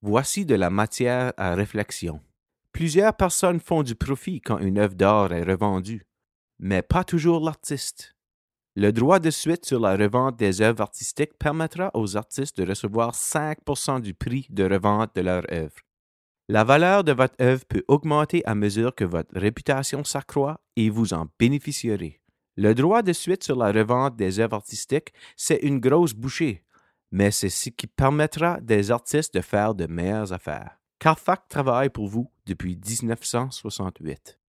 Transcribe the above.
Voici de la matière à réflexion. Plusieurs personnes font du profit quand une œuvre d'art est revendue, mais pas toujours l'artiste. Le droit de suite sur la revente des œuvres artistiques permettra aux artistes de recevoir 5% du prix de revente de leur œuvre. La valeur de votre œuvre peut augmenter à mesure que votre réputation s'accroît et vous en bénéficierez. Le droit de suite sur la revente des œuvres artistiques, c'est une grosse bouchée, mais c'est ce qui permettra des artistes de faire de meilleures affaires. Carfax travaille pour vous depuis 1968.